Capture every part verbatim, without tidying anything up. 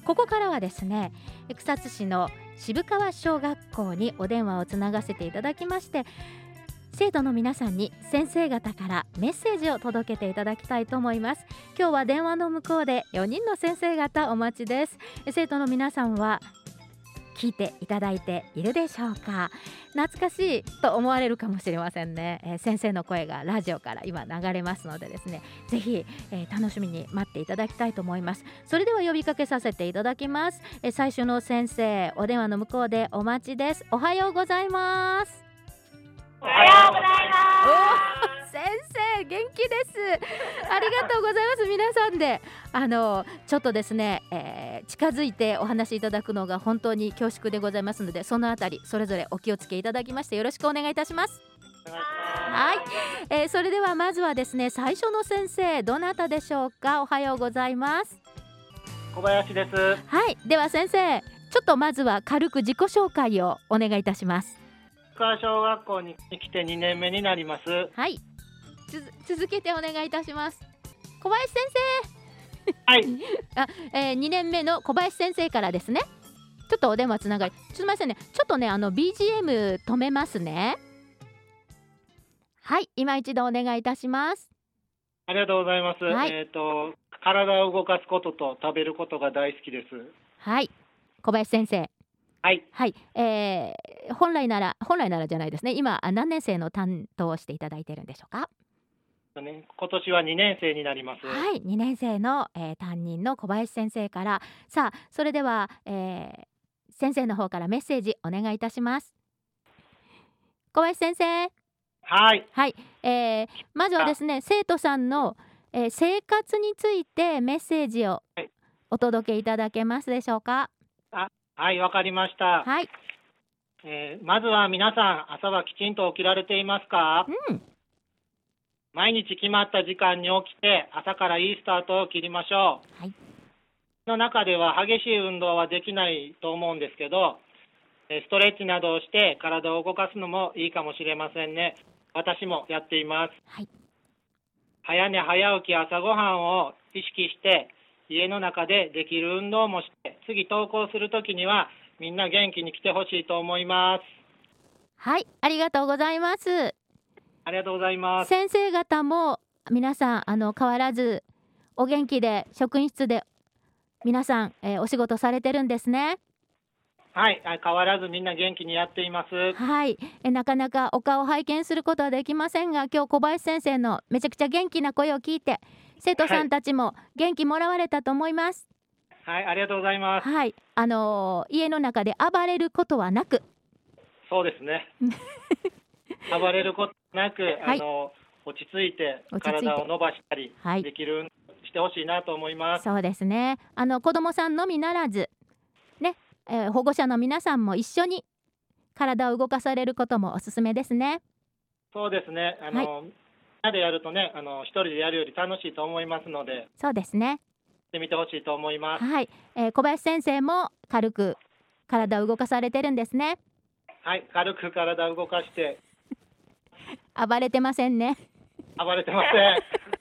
ここからはですね、草津市の渋川小学校にお電話をつながせていただきまして、生徒の皆さんに先生方からメッセージを届けていただきたいと思います。今日は電話の向こうでよにんの先生方お待ちです。生徒の皆さんは聞いていただいているでしょうか。懐かしいと思われるかもしれませんね、えー、先生の声がラジオから今流れますのでですね、ぜひ、えー、楽しみに待っていただきたいと思います。それでは呼びかけさせていただきます。えー、最初の先生、お電話の向こうでお待ちです。おはようございます。 おはようございます。 先生元気です。ありがとうございます。皆さんであのちょっとですね、えー、近づいてお話しいただくのが本当に恐縮でございますので、そのあたりそれぞれお気をつけいただきましてよろしくお願いいたします。はい、えー、それではまずはですね、最初の先生どなたでしょうか。おはようございます。 小林です。 はい、では先生、ちょっとまずは軽く自己紹介をお願いいたします。 渋川小学校に来てにねんめになります。 はい、つ続けてお願いいたします。小林先生はいあ、えー、にねんめの小林先生からですね。ちょっとお電話つながり、すみませんね、ちょっとねあの ビージーエム 止めますね。はい、今一度お願いいたします。 ありがとうございます。はい、えーと体を動かすことと食べることが大好きです。 はい、小林先生。 はい、 はい、えー、本来なら本来ならじゃないですね、今何年生の担当をしていただいているんでしょうか。 ね、今年はにねん生になります。 はい、にねん生の、えー、担任の小林先生から。さあ、それでは、えー、先生の方からメッセージお願いいたします。小林先生。 はい、 はい、えー、まずはですね、生徒さんの、えー、生活についてメッセージをお届けいただけますでしょうか。 あ、はい、わかりました。 はい、 えー、まずは皆さん朝はきちんと起きられていますか。 うん、 毎日決まった時間に起きて朝からいいスタートを切りましょう。 はい、 の中では激しい運動はできないと思うんですけど、ストレッチなどをして体を動かすのもいいかもしれませんね。私もやっています。 はい、 早寝早起き朝ごはんを意識して家の中でできる運動もして、次登校するときにはみんな元気に来てほしいと思います。 はい、ありがとうございます。 ありがとうございます。 先生方も皆さんあの変わらずお元気で職員室で皆さん、えー、お仕事されてるんですね。 はい、変わらずみんな元気にやっています。 はい、えなかなかお顔を拝見することはできませんが、今日小林先生のめちゃくちゃ元気な声を聞いて生徒さんたちも元気もらわれたと思います。 はい、ありがとうございます。 はい、あのー、家の中で暴れることはなく。 そうですね暴れることなく、はい、あの落ち着いて体を伸ばしたりできる、はい、してほしいなと思います。 そうですね、あの子どもさんのみならずね、えー、保護者の皆さんも一緒に体を動かされることもおすすめですね。 そうですね、あの、はい、みんなでやるとね、あの一人でやるより楽しいと思いますので。 そうですね、 してみてほしいと思います。 はい、えー、小林先生も軽く体を動かされてるんですね。 はい、軽く体を動かして暴れてませんね。 暴れてません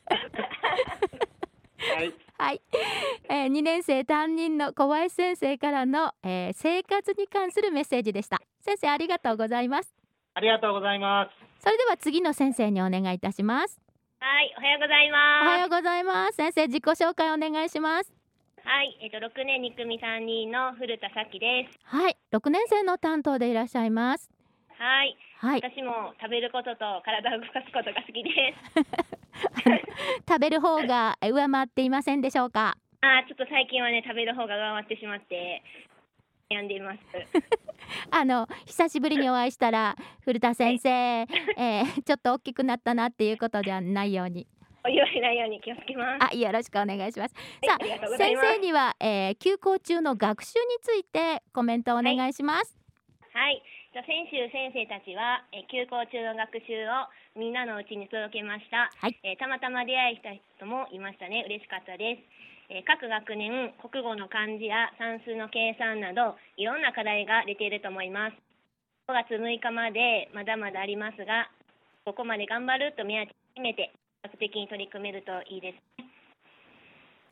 はい、 はい、えー、にねん生担任の小林先生からの、えー、生活に関するメッセージでした。先生ありがとうございます。 ありがとうございます。 それでは次の先生にお願いいたします。 はい、おはようございます。 おはようございます。先生自己紹介お願いします。 はい、えっとろくねんに組さんにんの古田咲です。 はい、ろくねん生の担当でいらっしゃいます。 はい、 はい、 私も食べることと体を動かすことが好きです食べる方が上回っていませんでしょうか。 あ、ちょっと最近はね食べる方が上回ってしまって悩んでいますあの久しぶりにお会いしたら古田先生、はい、えー、ちょっと大きくなったなっていうことじゃないようにお言われないように気をつけます。 あ、よろしくお願いします。 はい、 さあ先生には、えー、休校中の学習についてコメントをお願いします。 はい、はい、先週先生たちは、えー、休校中の学習をみんなのうちに届けました。はい、えー、たまたま出会いした人もいましたね。嬉しかったです。えー、各学年国語の漢字や算数の計算などいろんな課題が出ていると思います。ごがつむいかまでまだまだありますが、ここまで頑張ると目安に決めて本格的に取り組めるといいですね。 はい、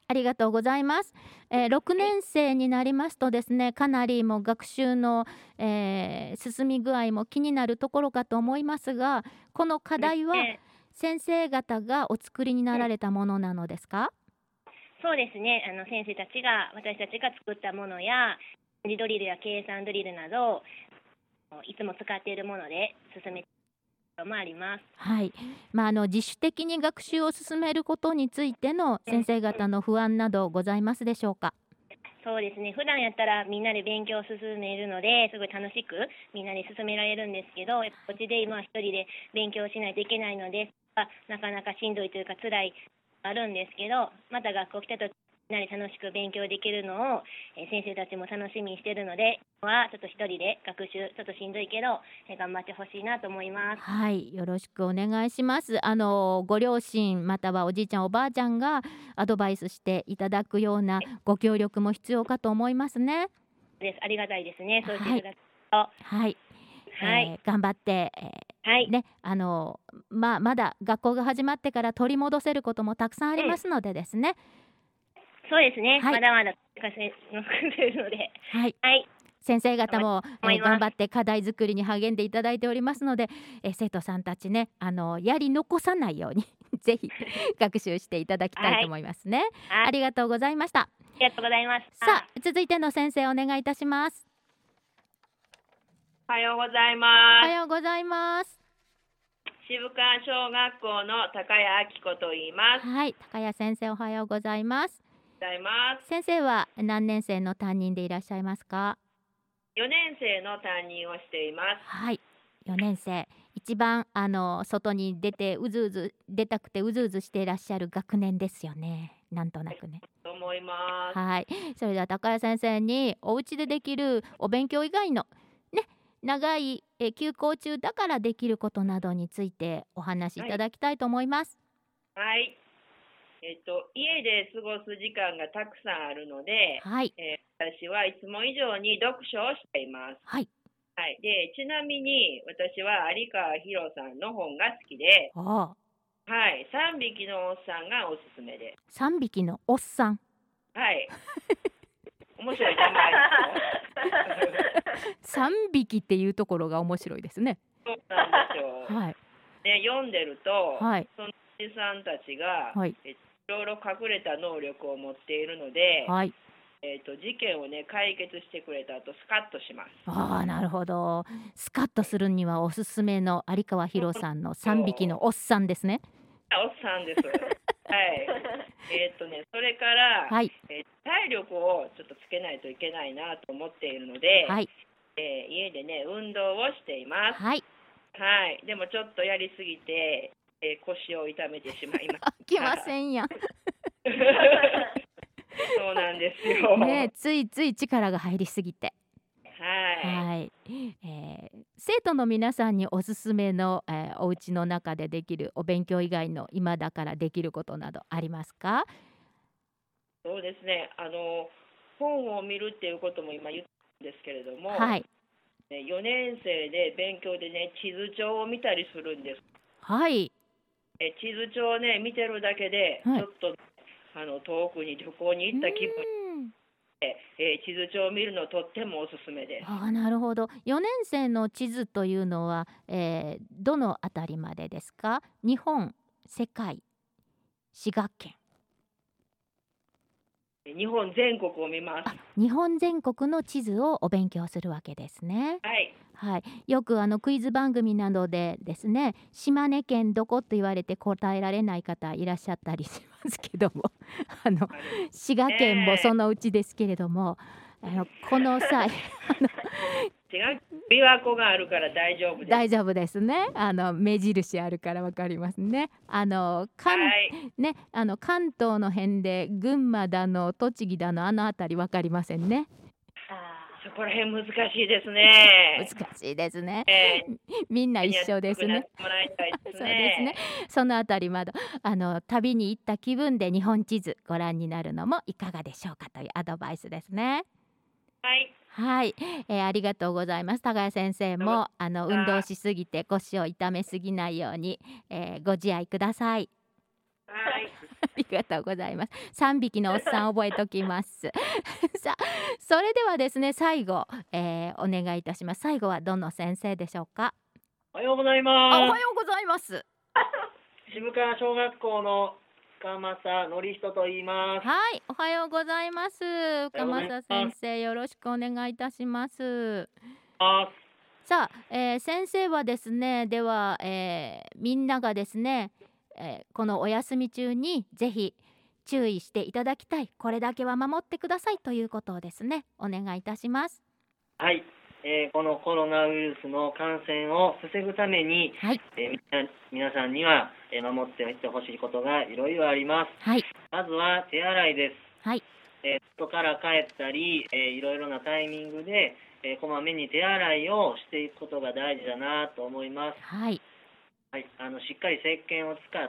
ありがとうございます。えー、ろくねん生になりますとですね、かなりもう学習の、えー進み具合も気になるところかと思いますが、この課題はね先生方がお作りになられたものなのですか？ そうですね。あの先生たちが私たちが作ったものや漢字ドリルや計算ドリルなどいつも使っているもので進めていることもあります。 はい、まあ、あの自主的に学習を進めることについての先生方の不安などございますでしょうか？ そうですね。普段やったらみんなで勉強を進めるのですごい楽しくみんなで進められるんですけど、やっぱこっちで今は一人で勉強しないといけないので、あなかなかしんどいというか辛いあるんですけど、また学校来たとみんなで楽しく勉強できるのを、えー先生たちも楽しみにしてるので、今はちょっと一人で学習ちょっとしんどいけど、えー頑張ってほしいなと思います。 はい、よろしくお願いします。あのご両親またはおじいちゃんおばあちゃんがアドバイスしていただくようなご協力も必要かと思いますね。 です。ありがたいですね。そうしてはいいただくと。 はい、 はい。 えー頑張って、えはい。 ーね、あのまあまだ学校が始まってから取り戻せることもたくさんありますのでですね。 そうですね。 はいまだまだ稼いでるので。 はい、 はい。 先生方も、えー思います頑張って課題作りに励んでいただいておりますので、えー生徒さんたちね、あのやり残さないようにぜひ学習していただきたいと思いますね。 はいありがとうございました。 ありがとうございます。 さあ続いての先生お願いいたします。 おはようございおます。 はようございます。 渋川小学校の高谷明子と言います。 はい、高谷先生おはようございます。 ございます。 先生は何年生の担任でいらっしゃいますか？ よねん生の担任をしています。 はい、よねん生、一番あの外に出てうずうず出たくてうずうずしていらっしゃる学年ですよね。なんとなくね。 と思います。 はい、それでは高谷先生にお家でできるお勉強以外のね、長いえ休校中だからできることなどについてお話しいただきたいと思います。 はい。えっと、家で過ごす時間がたくさんあるので、 はい、 えー私はいつも以上に読書をしています。 はい、 はい。で、ちなみに私は有川博さんの本が好きで、 ああ、 はい。さんびきのおっさんがおすすめで。 さんびきのおっさん。 はい。面白い名前ですよ。 さんびきっていうところが面白いですね。 そうなんですよ。 はい、 で、読んでると、 はい、 そのおじさんたちが、 はい、 えいろいろ隠れた能力を持っているので、 はい。 えー、と事件をね解決してくれた後スカッとします。 ああ、なるほど。スカッとするにはおすすめの有川博さんのさんびきのおっさんですね。 あおっさんです。はい。えっ、とねそれから、 はい、 えー体力をちょっとつけないといけないなと思っているので、 はい、 えー家でね運動をしています。 はい。 はい。でもちょっとやりすぎて、えー腰を痛めてしまいま飽きませんやん。 す。そうなんですよ。 ねえ、ついつい力が入りすぎて。 はい。 はい、えー生徒の皆さんにおすすめの、えーお家の中でできるお勉強以外の今だからできることなどありますか？ そうですね。あの本を見るっていうことも今言ったんですけれども、 はい、 ねよねん生で勉強でね地図帳を見たりするんです。 はい、 え地図帳をね見てるだけで、 はいちょっとあの遠くに旅行に行った気分うんで、えー地図帳を見るのとってもおすすめです。 ああ、なるほど。よねん生の地図というのは、えーどのあたりまでですか？日本、世界、滋賀県。 日本全国を見ます。 あ、日本全国の地図をお勉強するわけですね。 はい。 はい、よくあのクイズ番組などでですね、島根県どこと言われて答えられない方いらっしゃったりしますけどもあの滋賀県もそのうちですけれども、あのこの際違う琵琶湖があるから大丈夫です。 大丈夫ですね。あの目印あるからわかりますね。あの関、 はい。 ね、あの関東の辺で群馬だの栃木だのあのあたりわかりませんね。 そこら辺難しいですね。 難しいですね。 えーみんな一緒ですね。 もらいたいですね。 そうですね。そのあたりまであの旅に行った気分で日本地図ご覧になるのもいかがでしょうかというアドバイスですね。 はい。 はい、えーありがとうございます。高谷先生もあの運動しすぎて腰を痛めすぎないように、えーご自愛ください。 ははい。 ありがとうございます。さんびきのおっさん覚えときます。さあ、それではですね、最後、えー、お願いいたします。最後はどの先生でしょうか。 おはようございあ、おます。 はようございます。 渋川小学校の深政則人と言います。 はい、おはようございます。深おはようござい政ます。 先生、よろしくお願いいたします。 あさあ、えー先生はですね、では、えーみんながですね、えーこのお休み中にぜひ注意していただきたい、これだけは守ってくださいということをですね、お願いいたします。 はい、えーこのコロナウイルスの感染を防ぐために、 はい、 えーみな皆さんには、えー守っていってほしいことがいろいろあります。 はい、 まずは手洗いです。 はい、 えー外から帰ったり、えーいろいろなタイミングで、えーこまめに手洗いをしていくことが大事だなと思います。 はい、 はい、あのしっかり石鹸を使って、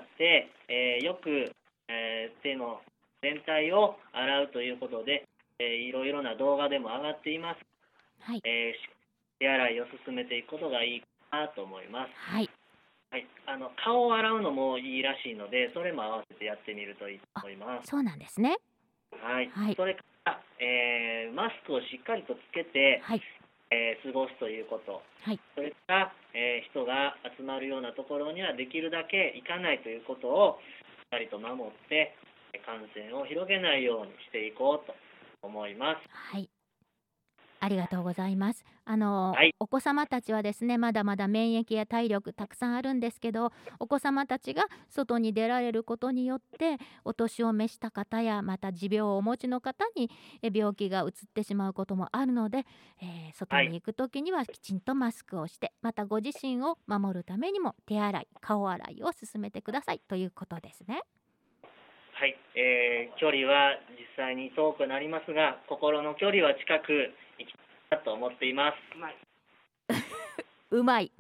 えーよく、えー手の全体を洗うということで、えーいろいろな動画でも上がっています。 はい、 えーし手洗いを進めていくことがいいかなと思います。 はい。 はい、あの顔を洗うのもいいらしいので、それも合わせてやってみるといいと思います。 そうなんですね。 はい、 はい、 それから、えーマスクをしっかりとつけて、 はい、 えー過ごすということ、 はい、 それから、えー人が集まるようなところにはできるだけ行かないということをしっかりと守って、えー感染を広げないようにしていこうと思います。 はい。ありがとうございます。あの、 はい、 お子様たちはですね、まだまだ免疫や体力たくさんあるんですけど、お子様たちが外に出られることによって、お年を召した方やまた持病をお持ちの方にえ病気がうつってしまうこともあるので、えー外に行く時にはきちんとマスクをして、またご自身を守るためにも手洗い、顔洗いを進めてくださいということですね。 はい、えー距離は実際に遠くなりますが、心の距離は近く行きたいなと思っています。 うまい。 うまい。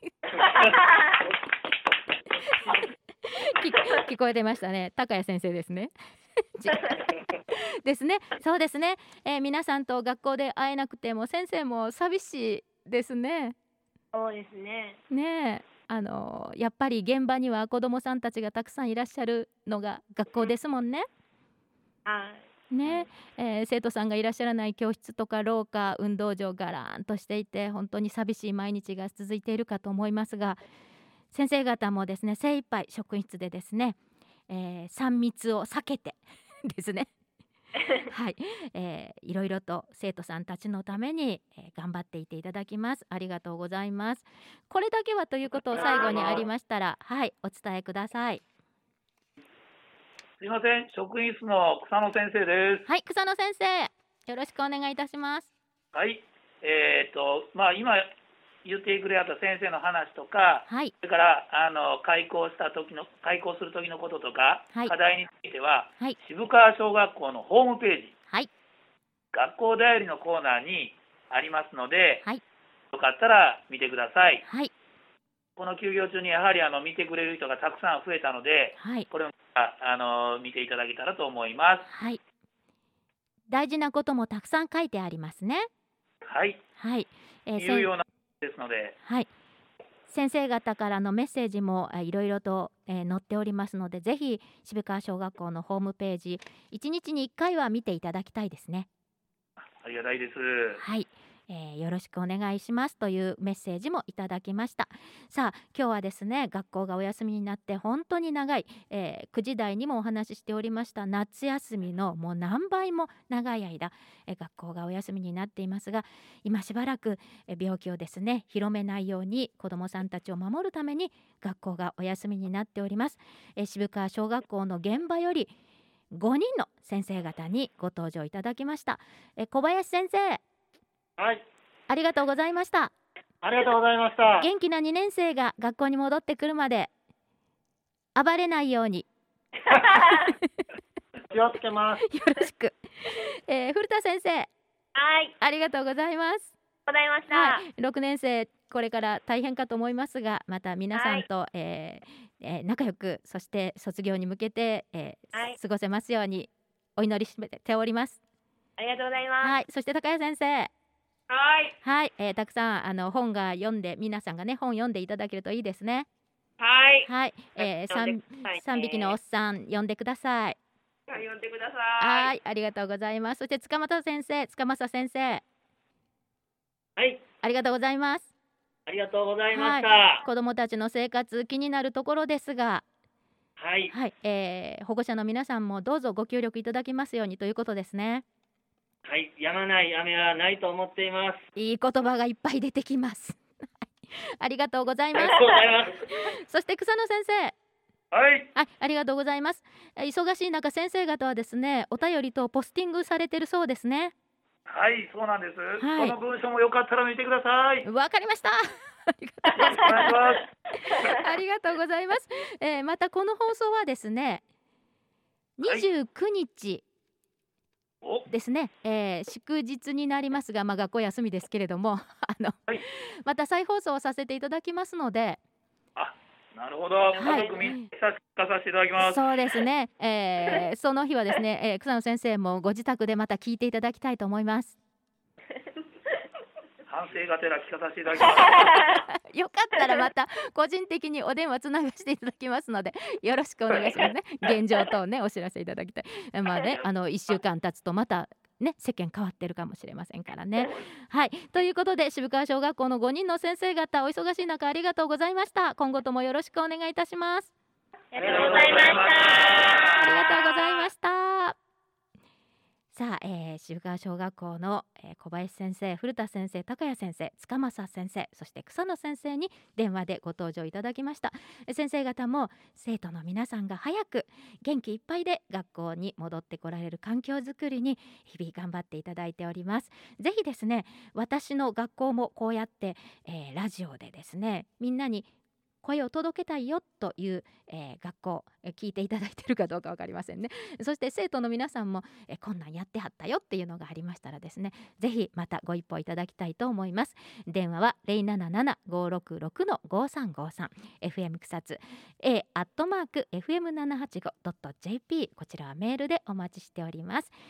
聞聞こえてましたね。高谷先生ですね。違うですね。そうですね。えー皆さんと学校で会えなくても先生も寂しいですね。 そうですね。 ねえ。あのやっぱり現場には子どもさんたちがたくさんいらっしゃるのが学校ですもんね。 はい。 ねえー生徒さんがいらっしゃらない教室とか廊下、運動場がらーんとしていて本当に寂しい毎日が続いているかと思いますが、先生方もですね精一杯職員室でですね、えー、さん密を避けてですねはい、えー、いろいろと生徒さんたちのために、えー頑張っていていただきます。ありがとうございます。これだけはということを最後にありましたら、はい、お伝えください。 すいません、職員室の草野先生です。 はい、草野先生、よろしくお願いいたします。 はい、えー、っと、まあ、今言ってくれた先生の話とか、 はい、 それからあの開校した時の開校する時のこととか、 はい課題については、 はい、 渋川小学校のホームページ、 はい、 学校だよりのコーナーにありますので、 はい、 よかったら見てください。 はい、 この休業中にやはりあの見てくれる人がたくさん増えたので、 はい、 これもああの見ていただけたらと思います。 はい。大事なこともたくさん書いてありますね。 はい、 はい、えー、 有用なですので、 はい、先生方からのメッセージもえーいろいろと、えー載っておりますので、ぜひ渋川小学校のホームページいちにちにいっかいは見ていただきたいですね。 ありがたいです。 はい、えーよろしくお願いしますというメッセージもいただきました。さあ、今日はですね学校がお休みになって本当に長い、えーくじ台にもお話ししておりました夏休みのもう何倍も長い間、えー学校がお休みになっていますが、今しばらく、えー病気をですね広めないように子どもさんたちを守るために学校がお休みになっております。えー渋川小学校の現場よりごにんの先生方にご登場いただきました。えー小林先生、 はい、 ありがとうございました。 ありがとうございました。 元気なにねん生が学校に戻ってくるまで暴れないように気をつけます。 よろしく、えー古田先生、 はい。 ありがとうございます。 ございました。 はい、ろくねん生これから大変かと思いますが、また皆さんと、えーえー仲良く、そして卒業に向けて、えーはい過ごせますようにお祈りしております。 ありがとうございます。 はい、そして高谷先生、 はい。 はい、えーたくさんあの本が読んで皆さんがね本読んでいただけるといいですね。 ははい。 はい、えー、 呼んでくださいね。 さんびきのおっさん呼んでください。 はい、呼んでください。 はい、ありがとうございます。そして塚本先生、塚正先生、 はい、 ありがとうございます。 ありがとうございました。 はい、子どもたちの生活気になるところですが、 はい、 はい、えー保護者の皆さんもどうぞご協力いただきますようにということですね。 はい、止まない雨はないと思っています。 いい言葉がいっぱい出てきますありがとうございます。 ありがとうございます。 そして草野先生、 はいはい、ありがとうございます。えー忙しい中、先生方はですね、お便りとポスティングされてるそうですね。 はいそうなんです、 はいこの文章もよかったら見てください。 わかりましたお願いしますありがとうございます。えーまたこの放送はですね、 はいにじゅうくにちおですね、えー祝日になりますが、まあ、学校休みですけれどもあの、 はいまた再放送をさせていただきますので、 あなるほど、 はい家族みんな聞かさせていただきます。 そうですね、えーその日はですね、えー草野先生もご自宅でまた聞いていただきたいと思います反省がてら聞かさせていただきますよかったらまた個人的にお電話つながしていただきますので、よろしくお願いしますね。現状等ね、お知らせいただきたい。えまあね、あのいっしゅうかん経つとまたね、世間変わってるかもしれませんからね。はい、ということで渋川小学校のごにんの先生方、お忙しい中ありがとうございました。今後ともよろしくお願いいたします。 ありがとうございました。 ありがとうございました。さあ、えー、渋川小学校の、えー小林先生、古田先生、高谷先生、塚正先生、そして草野先生に電話でご登場いただきました。えー先生方も生徒の皆さんが早く元気いっぱいで学校に戻ってこられる環境づくりに日々頑張っていただいております。ぜひですね、私の学校もこうやって、えーラジオでですね、みんなに声を届けたいよという、えー学校、えー聞いていただいているかどうか分かりませんね。そして生徒の皆さんも、えーこんなんやってはったよっていうのがありましたらですね、ぜひまたご一報いただきたいと思います。電話は ゼロなななな ごろくろく ごさんごさん、 エフエム 草津 エー アットマーク エフエムななはちご ドット ジェーピー、 こちらはメールでお待ちしております。